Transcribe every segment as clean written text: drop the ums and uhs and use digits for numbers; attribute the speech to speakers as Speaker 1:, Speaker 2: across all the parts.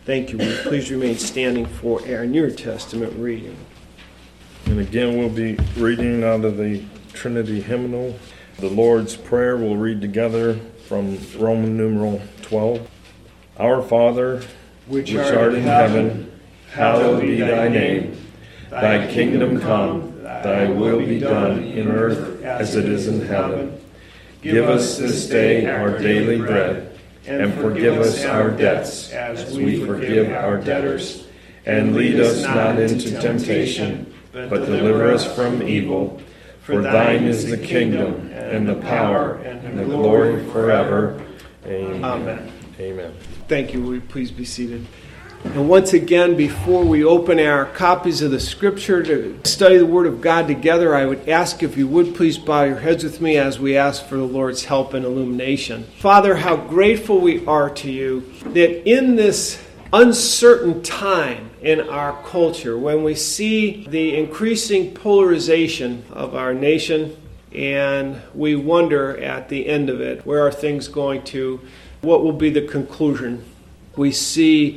Speaker 1: Thank you. Will you please remain standing for our New Testament reading?
Speaker 2: And again, we'll be reading out of the Trinity Hymnal. The Lord's Prayer we'll read together from Roman numeral 12. Our Father, which art in heaven, hallowed be thy name. Thy kingdom come, thy will be done in earth as it is in heaven. Give us this day our daily bread, and forgive us our debts as we forgive our debtors. And lead us not into temptation, but deliver us from evil. For thine is the kingdom, and the power, and the glory forever. Amen. Amen.
Speaker 1: Thank you. Will you please be seated? And once again, before we open our copies of the Scripture to study the Word of God together, I would ask if you would please bow your heads with me as we ask for the Lord's help and illumination. Father, how grateful we are to you that in this uncertain time in our culture, when we see the increasing polarization of our nation, and we wonder at the end of it, where are things going to? What will be the conclusion? We see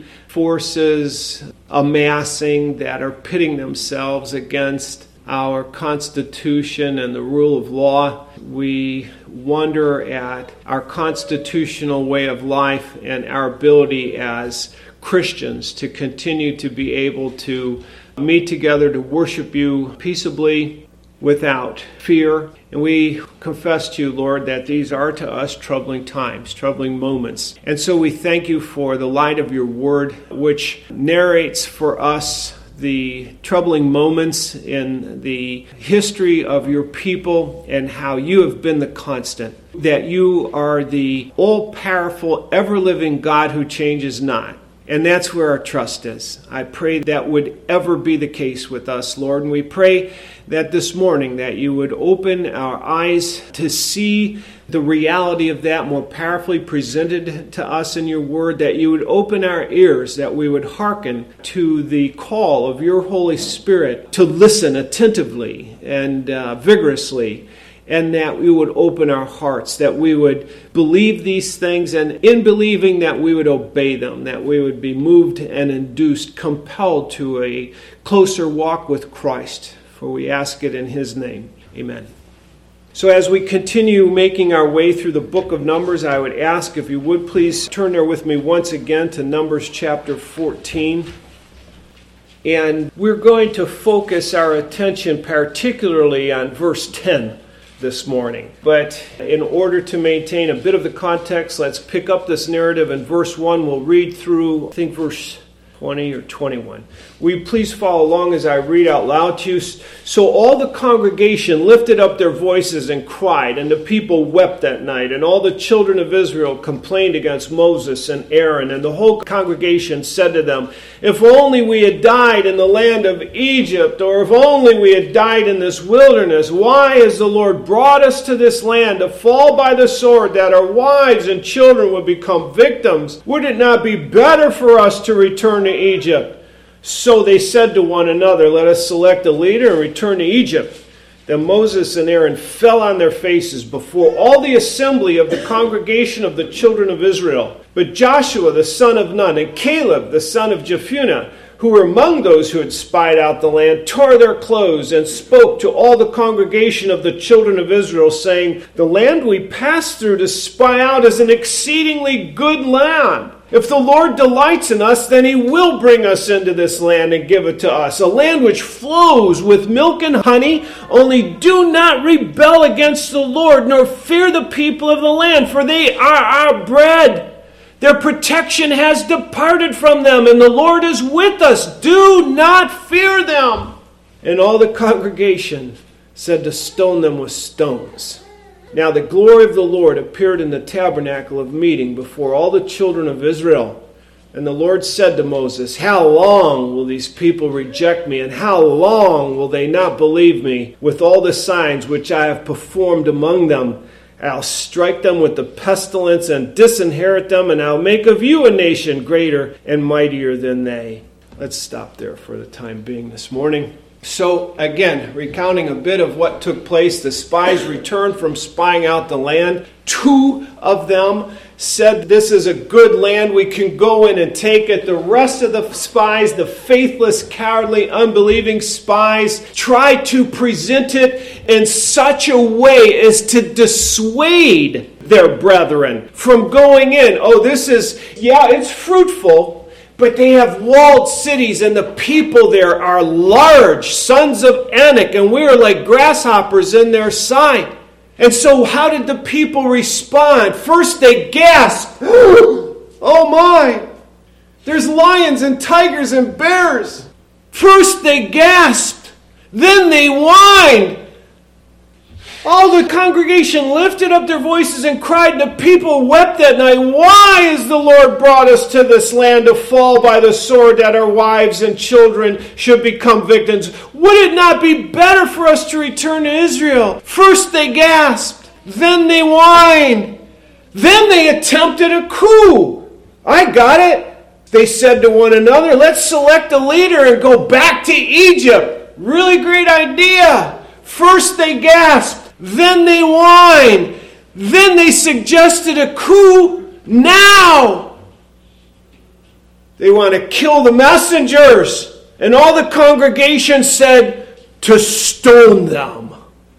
Speaker 1: forces amassing that are pitting themselves against our Constitution and the rule of law. We wonder at our constitutional way of life and our ability as Christians to continue to be able to meet together to worship you peaceably without fear. And we confess to you, Lord, that these are to us troubling times, troubling moments. And so we thank you for the light of your word, which narrates for us the troubling moments in the history of your people and how you have been the constant, that you are the all-powerful, ever-living God who changes not. And that's where our trust is. I pray that would ever be the case with us, Lord. And we pray that this morning that you would open our eyes to see the reality of that more powerfully presented to us in your word, that you would open our ears, that we would hearken to the call of your Holy Spirit to listen attentively and vigorously, and that we would open our hearts, that we would believe these things, and in believing that we would obey them, that we would be moved and induced, compelled to a closer walk with Christ. For we ask it in his name. Amen. So as we continue making our way through the book of Numbers, I would ask if you would please turn there with me once again to Numbers chapter 14. And we're going to focus our attention particularly on verse 10. This morning. But in order to maintain a bit of the context, let's pick up this narrative in verse 1. We'll read through, I think, verse 20 or 21. Will you please follow along as I read out loud to you? So all the congregation lifted up their voices and cried, and the people wept that night. And all the children of Israel complained against Moses and Aaron. And the whole congregation said to them, if only we had died in the land of Egypt, or if only we had died in this wilderness. Why has the Lord brought us to this land to fall by the sword, that our wives and children would become victims? Would it not be better for us to return to Egypt? So they said to one another, let us select a leader and return to Egypt. Then Moses and Aaron fell on their faces before all the assembly of the congregation of the children of Israel. But Joshua the son of Nun and Caleb the son of Jephunneh, who were among those who had spied out the land, tore their clothes and spoke to all the congregation of the children of Israel, saying, the land we passed through to spy out is an exceedingly good land. If the Lord delights in us, then he will bring us into this land and give it to us, a land which flows with milk and honey. Only do not rebel against the Lord, nor fear the people of the land, for they are our bread. Their protection has departed from them, and the Lord is with us. Do not fear them. And all the congregation said to stone them with stones. Now the glory of the Lord appeared in the tabernacle of meeting before all the children of Israel. And the Lord said to Moses, how long will these people reject me, and how long will they not believe me with all the signs which I have performed among them? I'll strike them with the pestilence and disinherit them, and I'll make of you a nation greater and mightier than they. Let's stop there for the time being this morning. So again, recounting a bit of what took place, the spies returned from spying out the land. 2 of them said this is a good land, we can go in and take it. The rest of the spies, the faithless, cowardly, unbelieving spies, tried to present it in such a way as to dissuade their brethren from going in. Oh, this is, it's fruitful, but they have walled cities and the people there are large, sons of Anak, and we are like grasshoppers in their sight. And so how did the people respond? First they gasped, oh my, there's lions and tigers and bears. First they gasped, then they whined. All the congregation lifted up their voices and cried. The people wept that night. Why has the Lord brought us to this land to fall by the sword, that our wives and children should become victims? Would it not be better for us to return to Israel? First they gasped, then they whined, then they attempted a coup. I got it. They said to one another, let's select a leader and go back to Egypt. Really great idea. First they gasped, then they whined, then they suggested a coup. Now they want to kill the messengers. And all the congregation said to stone them.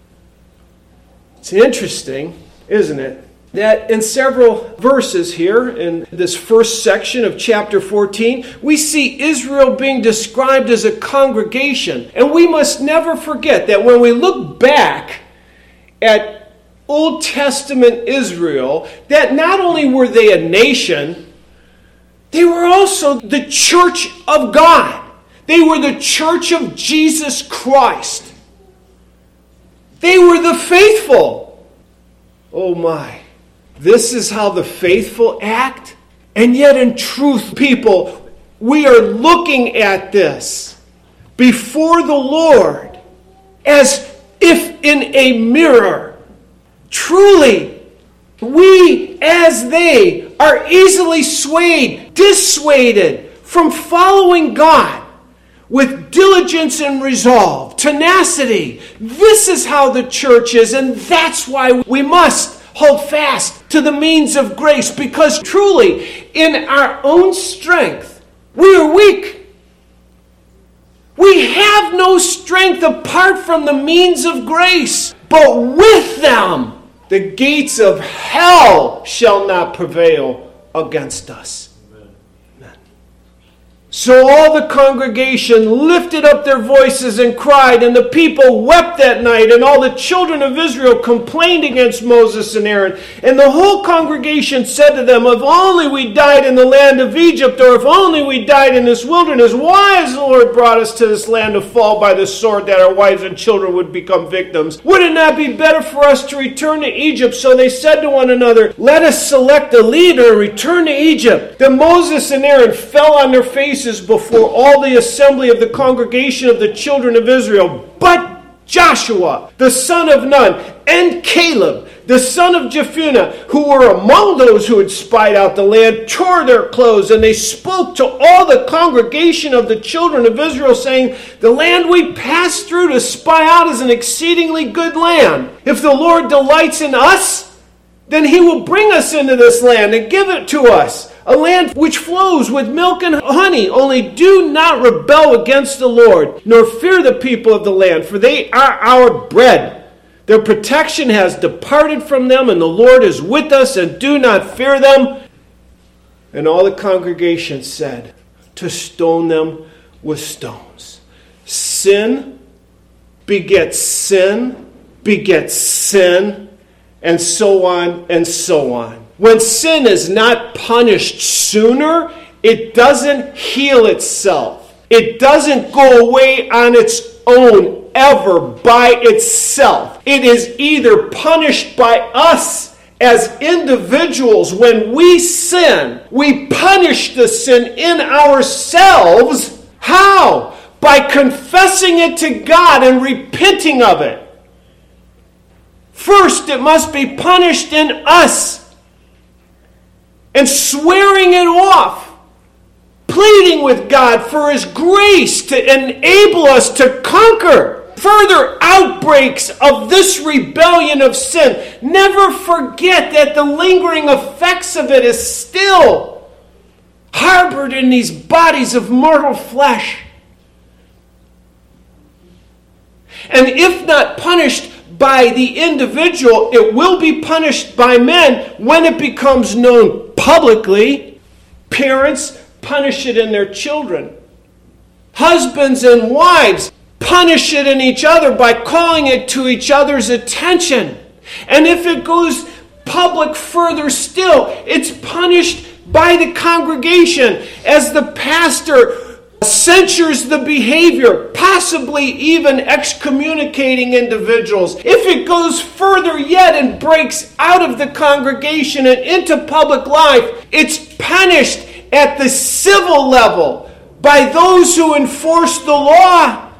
Speaker 1: It's interesting, isn't it, that in several verses here in this first section of chapter 14, we see Israel being described as a congregation. And we must never forget that when we look back at Old Testament Israel, that not only were they a nation, they were also the church of God. They were the church of Jesus Christ. They were the faithful. Oh my. This is how the faithful act. And yet in truth, people, we are looking at this before the Lord as if in a mirror. Truly, we as they are easily swayed, dissuaded from following God with diligence and resolve, tenacity. This is how the church is, and that's why we must hold fast to the means of grace, because truly, in our own strength, we are weak. We have no strength apart from the means of grace, but with them, the gates of hell shall not prevail against us. So all the congregation lifted up their voices and cried, and the people wept that night, and all the children of Israel complained against Moses and Aaron. And the whole congregation said to them, if only we died in the land of Egypt, or if only we died in this wilderness. Why has the Lord brought us to this land to fall by the sword, that our wives and children would become victims? Would it not be better for us to return to Egypt? So they said to one another, let us select a leader and return to Egypt. Then Moses and Aaron fell on their faces before all the assembly of the congregation of the children of Israel. But Joshua, the son of Nun, and Caleb, the son of Jephunneh, who were among those who had spied out the land, tore their clothes, and they spoke to all the congregation of the children of Israel, saying, the land we passed through to spy out is an exceedingly good land. If the Lord delights in us, then he will bring us into this land and give it to us, a land which flows with milk and honey. Only do not rebel against the Lord, nor fear the people of the land, for they are our bread. Their protection has departed from them, and the Lord is with us, and do not fear them. And all the congregation said, to stone them with stones. Sin begets sin, begets sin, and so on and so on. When sin is not punished sooner, it doesn't heal itself. It doesn't go away on its own ever by itself. It is either punished by us as individuals. When we sin, we punish the sin in ourselves. How? By confessing it to God and repenting of it. First, it must be punished in us. And swearing it off, pleading with God for his grace to enable us to conquer further outbreaks of this rebellion of sin, never forget that the lingering effects of it is still harbored in these bodies of mortal flesh. And if not punished by the individual, it will be punished by men when it becomes known publicly. Parents punish it in their children. Husbands and wives punish it in each other by calling it to each other's attention. And if it goes public further still, it's punished by the congregation as the pastor censures the behavior, possibly even excommunicating individuals. If it goes further yet and breaks out of the congregation and into public life, it's punished at the civil level by those who enforce the law,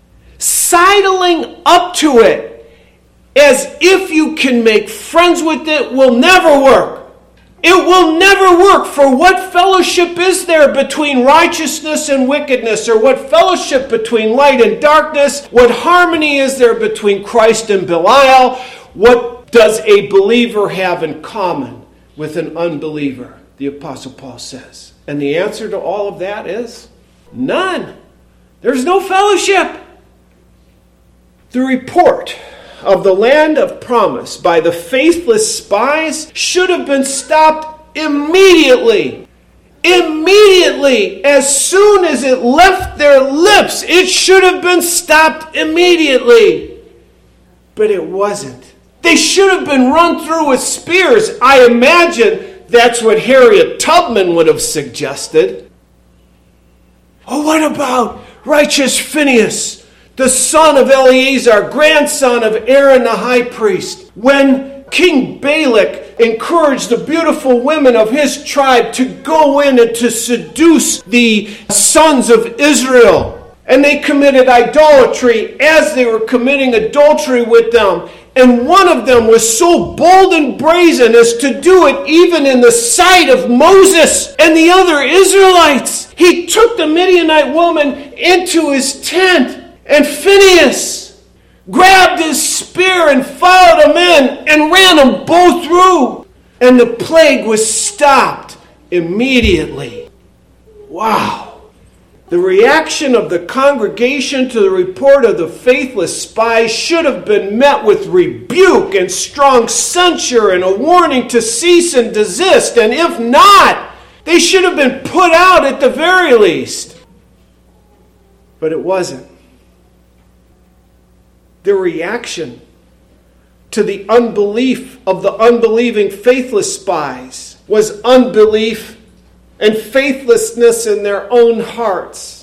Speaker 1: sidling up to it as if you can make friends with it will never work. It will never work, for what fellowship is there between righteousness and wickedness? Or what fellowship between light and darkness? What harmony is there between Christ and Belial? What does a believer have in common with an unbeliever? The Apostle Paul says. And the answer to all of that is none. There's no fellowship. The report of the land of promise by the faithless spies should have been stopped immediately. Immediately. As soon as it left their lips, it should have been stopped immediately. But it wasn't. They should have been run through with spears. I imagine that's what Harriet Tubman would have suggested. Oh, what about righteous Phinehas, the son of Eleazar, grandson of Aaron the high priest? When King Balak encouraged the beautiful women of his tribe to go in and to seduce the sons of Israel, and they committed idolatry as they were committing adultery with them. And one of them was so bold and brazen as to do it even in the sight of Moses and the other Israelites. He took the Midianite woman into his tent, and Phinehas grabbed his spear and followed them in and ran them both through. And the plague was stopped immediately. Wow. The reaction of the congregation to the report of the faithless spies should have been met with rebuke and strong censure and a warning to cease and desist. And if not, they should have been put out at the very least. But it wasn't. The reaction to the unbelief of the unbelieving faithless spies was unbelief and faithlessness in their own hearts.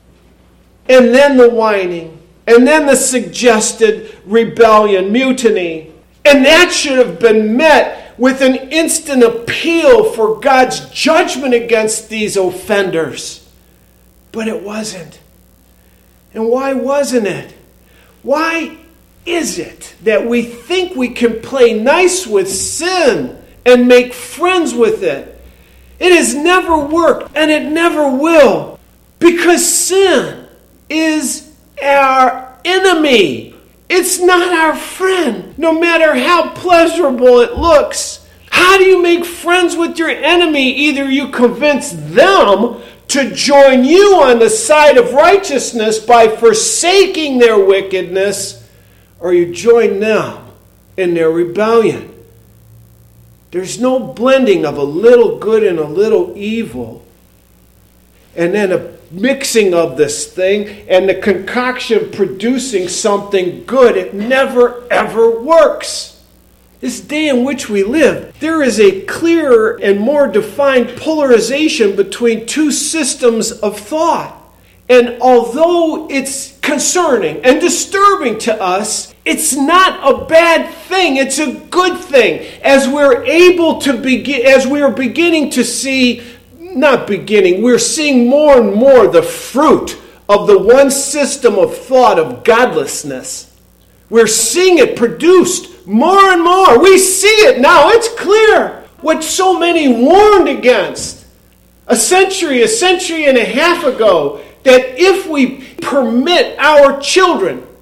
Speaker 1: And then the whining. And then the suggested rebellion, mutiny. And that should have been met with an instant appeal for God's judgment against these offenders. But it wasn't. And why wasn't it? Why is it that we think we can play nice with sin and make friends with it? It has never worked, and it never will, because sin is our enemy. It's not our friend, no matter how pleasurable it looks. How do you make friends with your enemy? Either you convince them to join you on the side of righteousness by forsaking their wickedness, or you join them in their rebellion. There's no blending of a little good and a little evil, and then a mixing of this thing and the concoction producing something good. It never ever works. This day in which we live, there is a clearer and more defined polarization between two systems of thought. And although it's concerning and disturbing to us, it's not a bad thing. It's a good thing. As we're able to begin, as we are beginning to see, we're seeing more and more the fruit of the one system of thought of godlessness. We're seeing it produced more and more. We see it now. It's clear what so many warned against a century and a half ago, that if we permit our children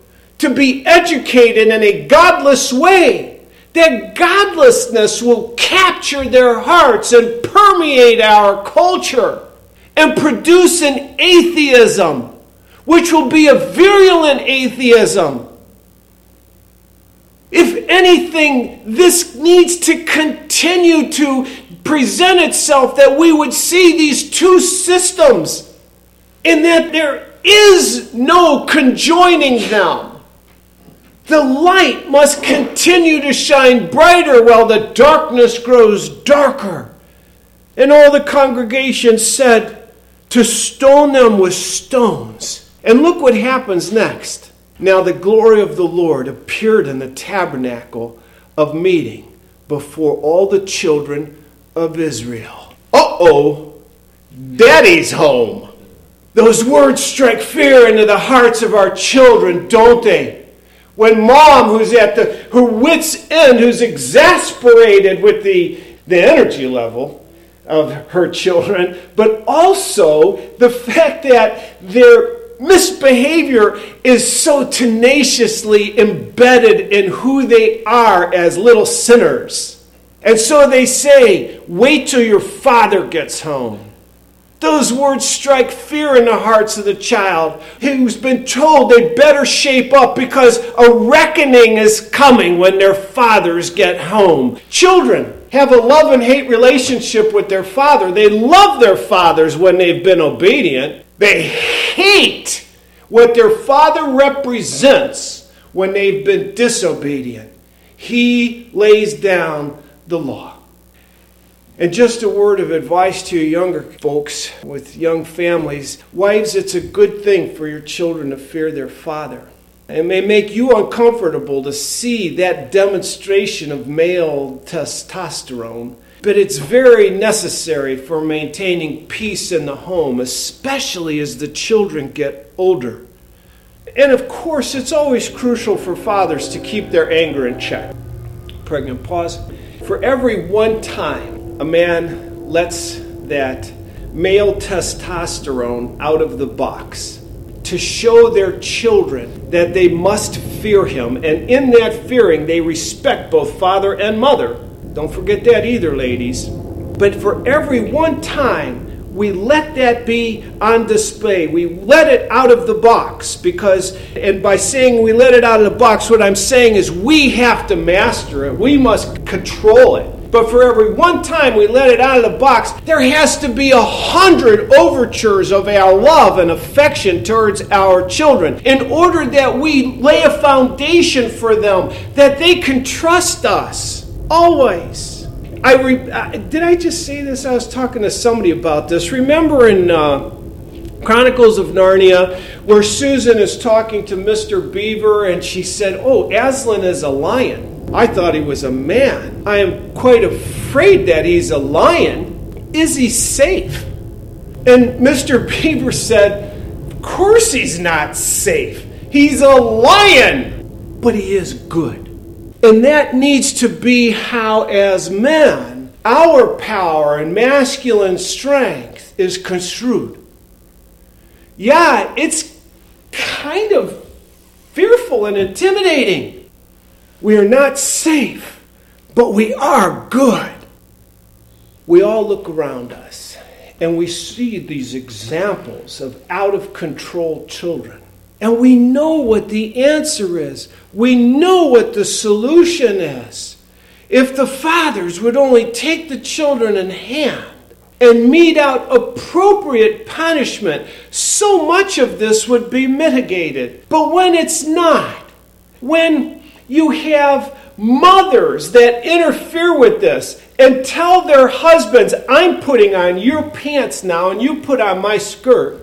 Speaker 1: to be educated in a godless way, that godlessness will capture their hearts and permeate our culture and produce an atheism, which will be a virulent atheism. If anything, this needs to continue to present itself, that we would see these two systems and that there is no conjoining them. The light must continue to shine brighter while the darkness grows darker. And all the congregation said, to stone them with stones. And look what happens next. Now the glory of the Lord appeared in the tabernacle of meeting before all the children of Israel. Uh-oh, Daddy's home. Those words strike fear into the hearts of our children, don't they? When mom, who's at her wit's end, who's exasperated with the energy level of her children, but also the fact that their misbehavior is so tenaciously embedded in who they are as little sinners. And so they say, wait till your father gets home. Those words strike fear in the hearts of the child who's been told they better shape up because a reckoning is coming when their fathers get home. Children have a love and hate relationship with their father. They love their fathers when they've been obedient. They hate what their father represents when they've been disobedient. He lays down the law. And just a word of advice to you younger folks with young families. Wives, it's a good thing for your children to fear their father. It may make you uncomfortable to see that demonstration of male testosterone, but it's very necessary for maintaining peace in the home, especially as the children get older. And of course, it's always crucial for fathers to keep their anger in check. Pregnant pause. For every one time a man lets that male testosterone out of the box to show their children that they must fear him, and in that fearing they respect both father and mother. Don't forget that either, ladies. But for every one time we let that be on display, we let it out of the box, and by saying we let it out of the box, what I'm saying is we have to master it. We must control it. But for every one time we let it out of the box, there has to be 100 overtures of our love and affection towards our children in order that we lay a foundation for them, that they can trust us always. Did I just say this? I was talking to somebody about this. Remember in Chronicles of Narnia where Susan is talking to Mr. Beaver and she said, oh, Aslan is a lion. I thought he was a man. I am quite afraid that he's a lion. Is he safe? And Mr. Beaver said, of course he's not safe. He's a lion. But he is good. And that needs to be how, as men, our power and masculine strength is construed. Yeah, it's kind of fearful and intimidating. We are not safe, but we are good. We all look around us and we see these examples of out-of-control children. And we know what the answer is. We know what the solution is. If the fathers would only take the children in hand and mete out appropriate punishment, so much of this would be mitigated. But when it's not, when you have mothers that interfere with this and tell their husbands, I'm putting on your pants now and you put on my skirt.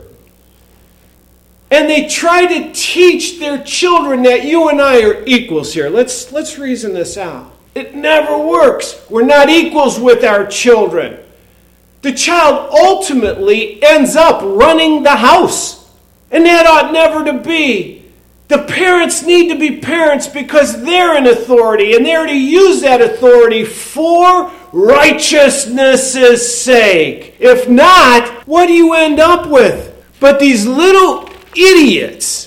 Speaker 1: And they try to teach their children that you and I are equals here. Let's reason this out. It never works. We're not equals with our children. The child ultimately ends up running the house. And that ought never to be. The parents need to be parents because they're in authority and they're to use that authority for righteousness' sake. If not, what do you end up with? But these little idiots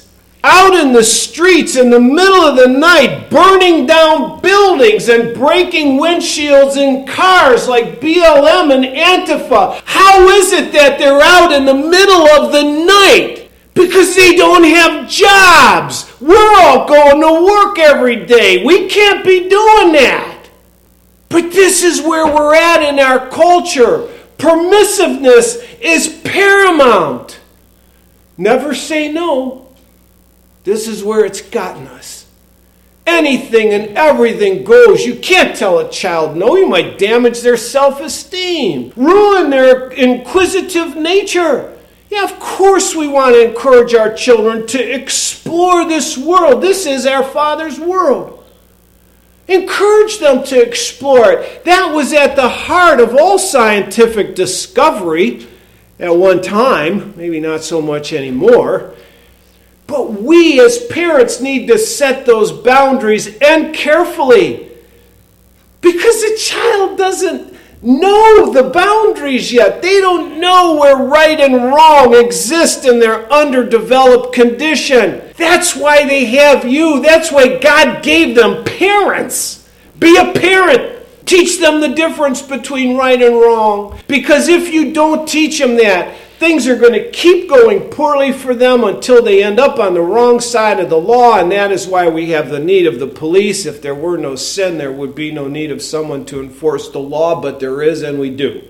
Speaker 1: out in the streets in the middle of the night, burning down buildings and breaking windshields in cars like BLM and Antifa. How is it that they're out in the middle of the night? Because they don't have jobs. We're all going to work every day. We can't be doing that. But this is where we're at in our culture. Permissiveness is paramount. Never say no. This is where it's gotten us. Anything and everything goes. You can't tell a child no. You might damage their self-esteem, ruin their inquisitive nature. Yeah, of course we want to encourage our children to explore this world. This is our Father's world. Encourage them to explore it. That was at the heart of all scientific discovery at one time, maybe not so much anymore. But we as parents need to set those boundaries, and carefully. Because the child doesn't know the boundaries yet. They don't know where right and wrong exist in their underdeveloped condition. That's why they have you. That's why God gave them parents. Be a parent. Teach them the difference between right and wrong. Because if you don't teach them that, things are going to keep going poorly for them until they end up on the wrong side of the law, and that is why we have the need of the police. If there were no sin, there would be no need of someone to enforce the law, but there is, and we do.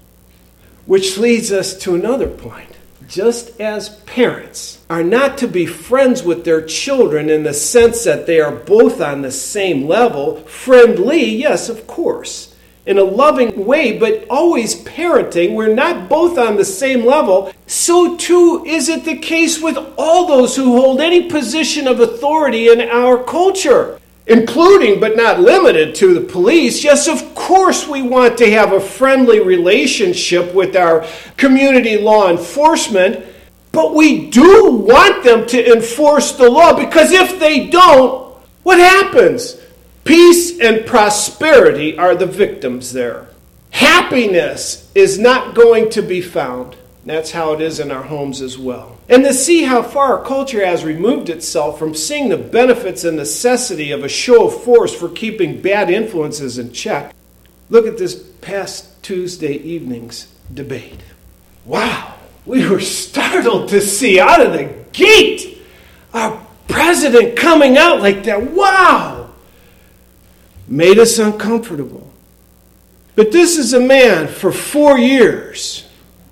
Speaker 1: Which leads us to another point. Just as parents are not to be friends with their children in the sense that they are both on the same level, friendly, yes, of course, in a loving way, but always parenting, we're not both on the same level. So too is it the case with all those who hold any position of authority in our culture, including but not limited to the police. Yes, of course we want to have a friendly relationship with our community law enforcement, but we do want them to enforce the law, because if they don't, what happens? Peace and prosperity are the victims there. Happiness is not going to be found. That's how it is in our homes as well. And to see how far our culture has removed itself from seeing the benefits and necessity of a show of force for keeping bad influences in check, look at this past Tuesday evening's debate. Wow, we were startled to see out of the gate our president coming out like that. Wow! Made us uncomfortable. But this is a man for 4 years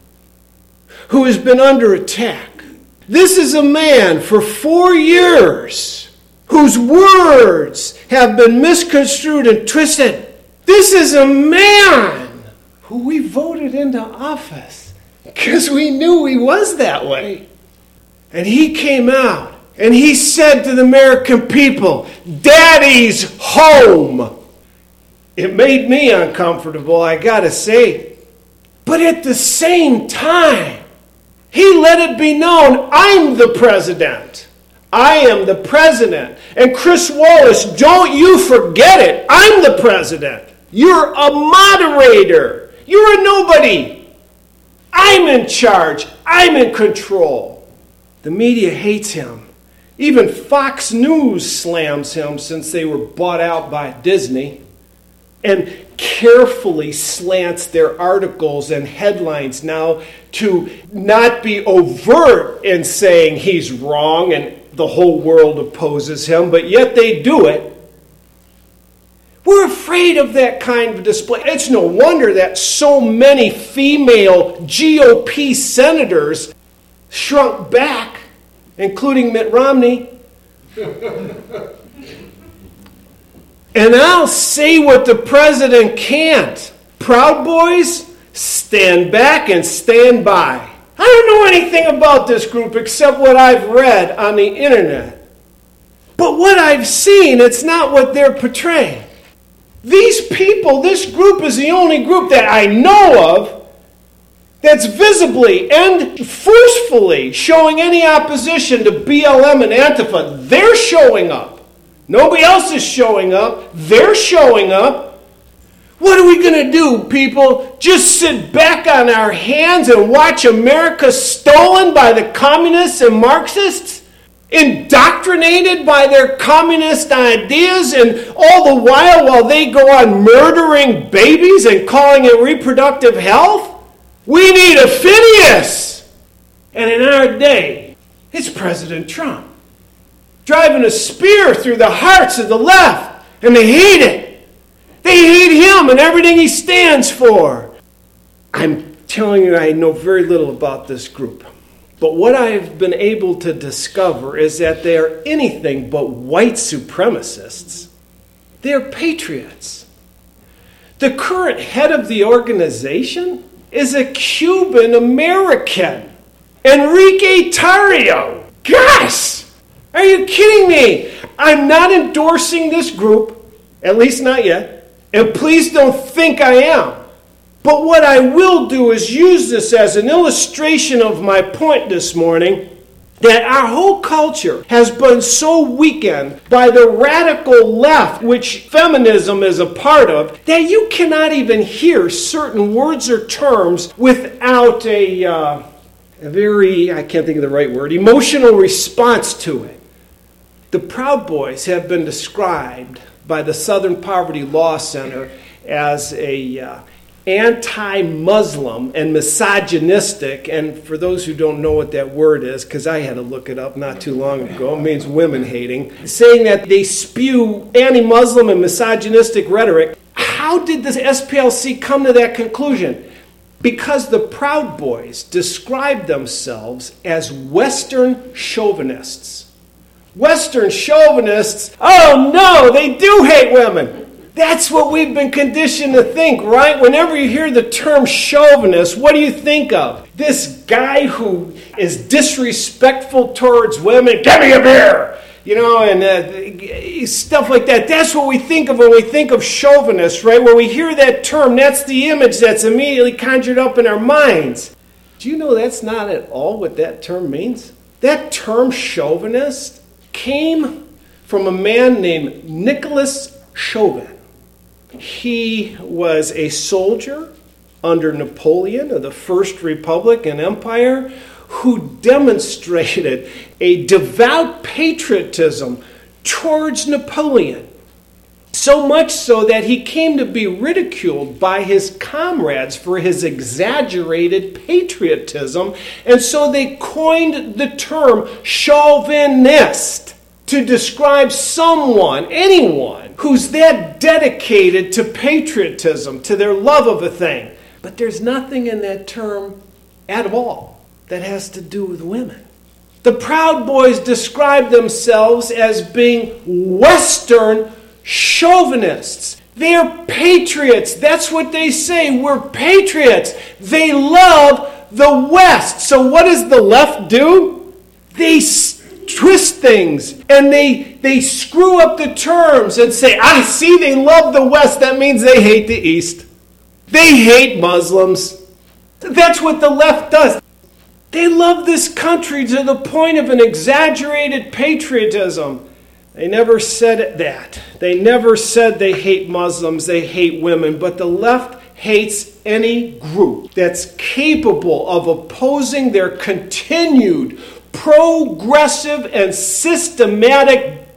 Speaker 1: who has been under attack. This is a man for 4 years whose words have been misconstrued and twisted. This is a man who we voted into office because we knew he was that way. And he came out. And he said to the American people, Daddy's home. It made me uncomfortable, I gotta say. But at the same time, he let it be known, I'm the president. I am the president. And Chris Wallace, don't you forget it. I'm the president. You're a moderator. You're a nobody. I'm in charge. I'm in control. The media hates him. Even Fox News slams him since they were bought out by Disney, and carefully slants their articles and headlines now to not be overt in saying he's wrong and the whole world opposes him, but yet they do it. We're afraid of that kind of display. It's no wonder that so many female GOP senators shrunk back, including Mitt Romney. And I'll say what the president can't. Proud Boys, stand back and stand by. I don't know anything about this group except what I've read on the internet. But what I've seen, it's not what they're portraying. These people, this group is the only group that I know of that's visibly and forcefully showing any opposition to BLM and Antifa. They're showing up. Nobody else is showing up. They're showing up. What are we going to do, people? Just sit back on our hands and watch America stolen by the communists and Marxists? indoctrinated by their communist ideas, and all the while they go on murdering babies and calling it reproductive health? We need a Phineas! And in our day, it's President Trump, driving a spear through the hearts of the left, and they hate it. They hate him and everything he stands for. I'm telling you, I know very little about this group. But what I've been able to discover is that they are anything but white supremacists. They're patriots. The current head of the organization is a Cuban American, Enrique Tarrio. Gosh! Are you kidding me? I'm not endorsing this group, at least not yet, and please don't think I am. But what I will do is use this as an illustration of my point this morning, that our whole culture has been so weakened by the radical left, which feminism is a part of, that you cannot even hear certain words or terms without a very, I can't think of the right word, emotional response to it. The Proud Boys have been described by the Southern Poverty Law Center as a anti-Muslim and misogynistic, and for those who don't know what that word is, because I had to look it up not too long ago, it means women-hating, saying that they spew anti-Muslim and misogynistic rhetoric. How did the SPLC come to that conclusion? Because the Proud Boys described themselves as Western chauvinists. Western chauvinists, oh no, they do hate women. That's what we've been conditioned to think, right? Whenever you hear the term chauvinist, what do you think of? This guy who is disrespectful towards women, give me a beer! You know, and stuff like that. That's what we think of when we think of chauvinist, right? When we hear that term, that's the image that's immediately conjured up in our minds. Do you know that's not at all what that term means? That term chauvinist came from a man named Nicholas Chauvin. He was a soldier under Napoleon of the First Republic and Empire who demonstrated a devout patriotism towards Napoleon. So much so that he came to be ridiculed by his comrades for his exaggerated patriotism, and so they coined the term chauvinist to describe someone, anyone, who's that dedicated to patriotism, to their love of a thing. But there's nothing in that term at all that has to do with women. The Proud Boys describe themselves as being Western chauvinists. They're patriots. That's what they say. We're patriots. They love the West. So what does the left do? They twist things and they screw up the terms and say, see, they love the West. That means they hate the East. They hate Muslims. That's what the left does. They love this country to the point of an exaggerated patriotism. They never said that. They never said they hate Muslims, they hate women, but the left hates any group that's capable of opposing their continued progressive and systematic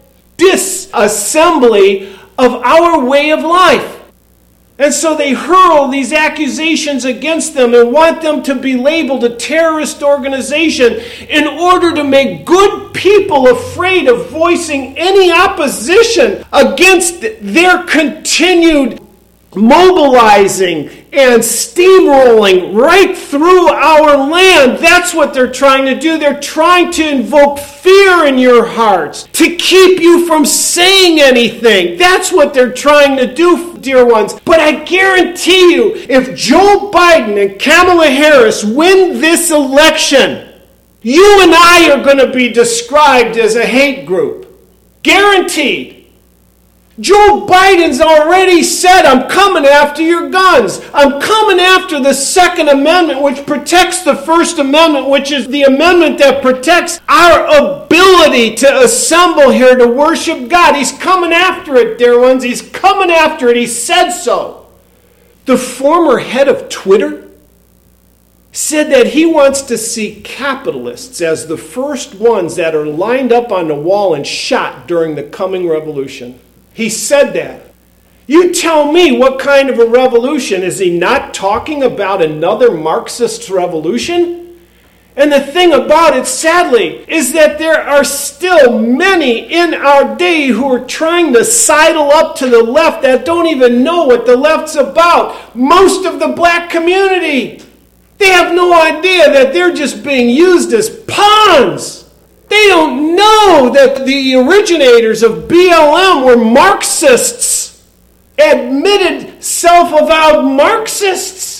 Speaker 1: disassembly of our way of life. And so they hurl these accusations against them and want them to be labeled a terrorist organization in order to make good people afraid of voicing any opposition against their continued mobilizing and steamrolling right through our land. That's what they're trying to do. They're trying to invoke fear in your hearts to keep you from saying anything. That's what they're trying to do, dear ones. But I guarantee you, if Joe Biden and Kamala Harris win this election, you and I are going to be described as a hate group. Guaranteed. Joe Biden's already said, I'm coming after your guns. I'm coming after the Second Amendment, which protects the First Amendment, which is the amendment that protects our ability to assemble here to worship God. He's coming after it, dear ones. He's coming after it. He said so. The former head of Twitter said that he wants to see capitalists as the first ones that are lined up on the wall and shot during the coming revolution. He said that. You tell me what kind of a revolution. Is he not talking about another Marxist revolution? And the thing about it, sadly, is that there are still many in our day who are trying to sidle up to the left that don't even know what the left's about. Most of the black community, they have no idea that they're just being used as pawns. They don't know that the originators of BLM were Marxists, admitted self-avowed Marxists.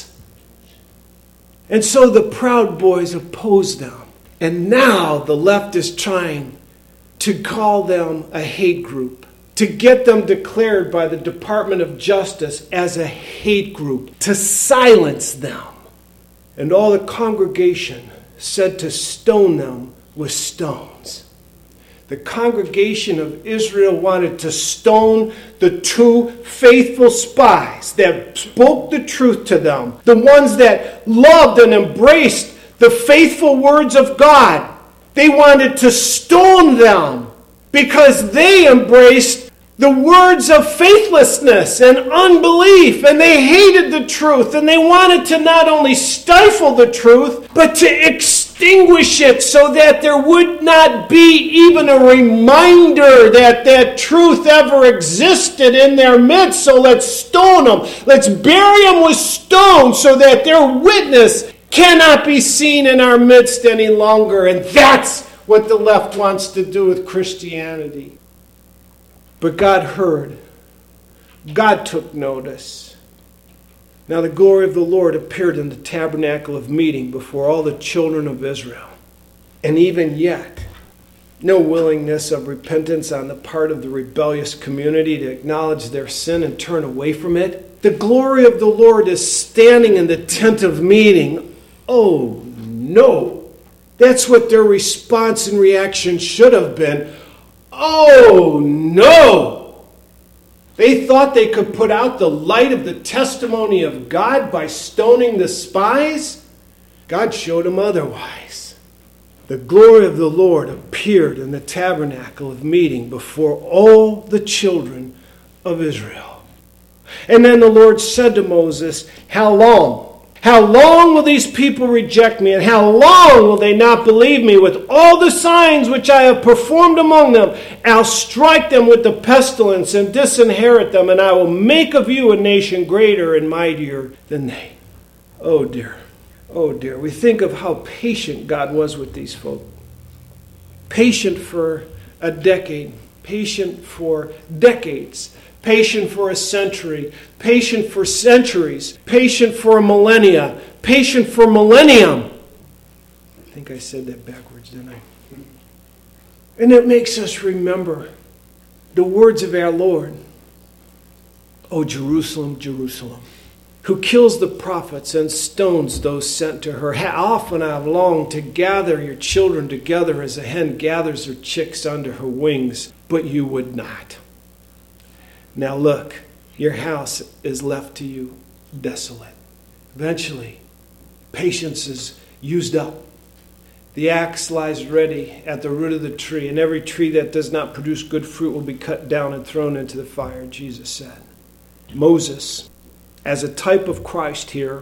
Speaker 1: And so the Proud Boys opposed them. And now the left is trying to call them a hate group, to get them declared by the Department of Justice as a hate group, to silence them. And all the congregation said to stone them with stones. The congregation of Israel wanted to stone the two faithful spies that spoke the truth to them, the ones that loved and embraced the faithful words of God. They wanted to stone them because they embraced the words of faithlessness and unbelief, and they hated the truth, and they wanted to not only stifle the truth, but to extinguish it so that there would not be even a reminder that that truth ever existed in their midst. So let's stone them. Let's bury them with stones so that their witness cannot be seen in our midst any longer. And that's what the left wants to do with Christianity. But God heard. God took notice. Now the glory of the Lord appeared in the tabernacle of meeting before all the children of Israel. And even yet, no willingness of repentance on the part of the rebellious community to acknowledge their sin and turn away from it. The glory of the Lord is standing in the tent of meeting. Oh no! That's what their response and reaction should have been. Oh no! They thought they could put out the light of the testimony of God by stoning the spies? God showed them otherwise. The glory of the Lord appeared in the tabernacle of meeting before all the children of Israel. And then the Lord said to Moses, "How long? How long will these people reject me? And how long will they not believe me? With all the signs which I have performed among them, I'll strike them with the pestilence and disinherit them, and I will make of you a nation greater and mightier than they." Oh dear. Oh dear. We think of how patient God was with these folk. Patient for a decade. Patient for decades. Patient for a century, patient for centuries, patient for a millennia, patient for millennium. I think I said that backwards, didn't I? And it makes us remember the words of our Lord. "O Jerusalem, Jerusalem, who kills the prophets and stones those sent to her. How often I have longed to gather your children together as a hen gathers her chicks under her wings, but you would not. Now look, your house is left to you desolate." Eventually, patience is used up. The axe lies ready at the root of the tree, and every tree that does not produce good fruit will be cut down and thrown into the fire, Jesus said. Moses, as a type of Christ here,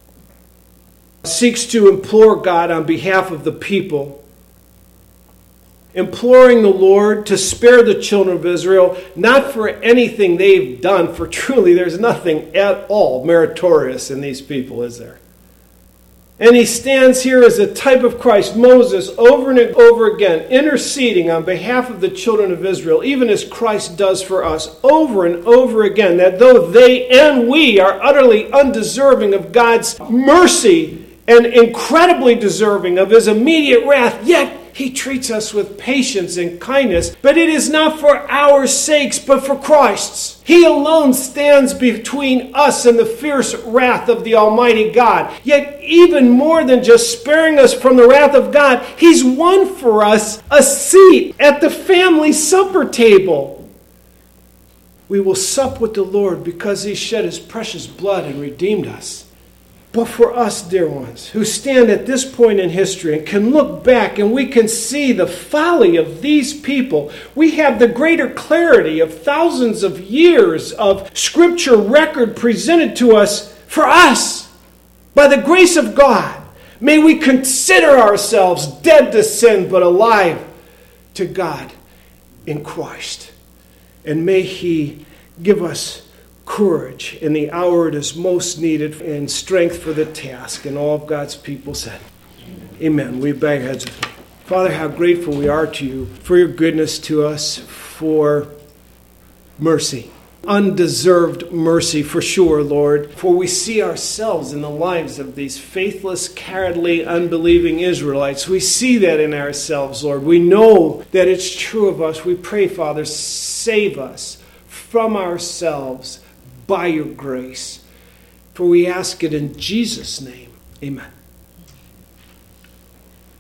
Speaker 1: seeks to implore God on behalf of the people, imploring the Lord to spare the children of Israel, not for anything they've done, for truly there's nothing at all meritorious in these people, is there? And he stands here as a type of Christ, Moses, over and over again, interceding on behalf of the children of Israel, even as Christ does for us over and over again, that though they and we are utterly undeserving of God's mercy and incredibly deserving of his immediate wrath, yet he treats us with patience and kindness, but it is not for our sakes, but for Christ's. He alone stands between us and the fierce wrath of the Almighty God. Yet even more than just sparing us from the wrath of God, he's won for us a seat at the family supper table. We will sup with the Lord because he shed his precious blood and redeemed us. But for us, dear ones, who stand at this point in history and can look back and we can see the folly of these people, we have the greater clarity of thousands of years of Scripture record presented to us for us. By the grace of God, may we consider ourselves dead to sin but alive to God in Christ. And may He give us courage in the hour it is most needed and strength for the task. And all of God's people said, Amen. We bow our heads with me. Father, how grateful we are to you for your goodness to us, for mercy. Undeserved mercy for sure, Lord. For we see ourselves in the lives of these faithless, cowardly, unbelieving Israelites. We see that in ourselves, Lord. We know that it's true of us. We pray, Father, save us from ourselves by your grace. For we ask it in Jesus' name. Amen.